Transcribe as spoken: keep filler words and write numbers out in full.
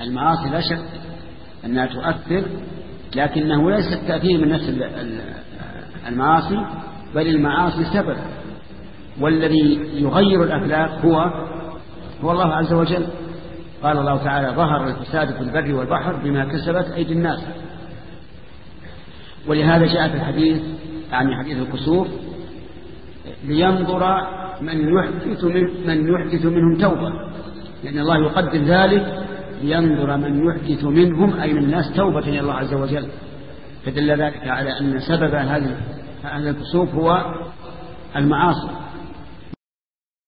المعاصي لا شك أنها تؤثر، لكنه ليس التأثير من نفس المعاصي، بل المعاصي سبب، والذي يغير الأخلاق هو هو الله عز وجل. قال الله تعالى: ظهر الفساد في البر والبحر بما كسبت أيدي الناس. ولهذا جاء في الحديث عن حديث الكسوف: لينظر من يحدث, من من يحدث منهم توبة، لأن الله يقدر ذلك لينظر من يحدث منهم أي من الناس توبة إلى الله عز وجل. فدل ذلك على أن سبب هذا الكسوف هو المعاصي.